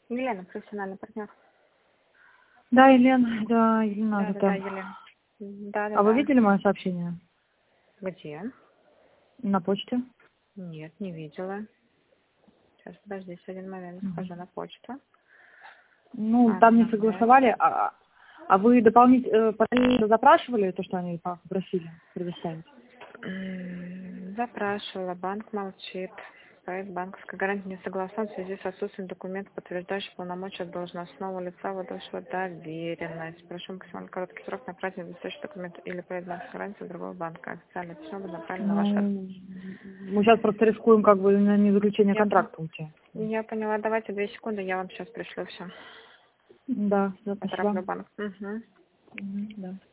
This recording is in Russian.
Елена, профессиональный партнер. Да, Елена, да, Елена. Да, Елена. А вы видели мое сообщение? Где? На почте. Нет, не видела. Сейчас, подождите один момент, схожу на почту. Ну, там не согласовали, а вы дополнительно запрашивали то, что они попросили предоставить? Запрашивала, банк молчит. Проект банковской гарантии не согласован в связи с отсутствием документов, подтверждающих полномочия должностного лица, выдавшего доверенность. Прошу максимально короткий срок направить недостающий документ или проект банковской гарантии в другой банк. Официальное письмо будет направлено на ваш адрес. Мы сейчас просто рискуем как бы на незаключение контракта уйти. Я поняла. Давайте 2 секунды, я вам сейчас пришлю все. Да, спасибо. Отправлю банк. Да.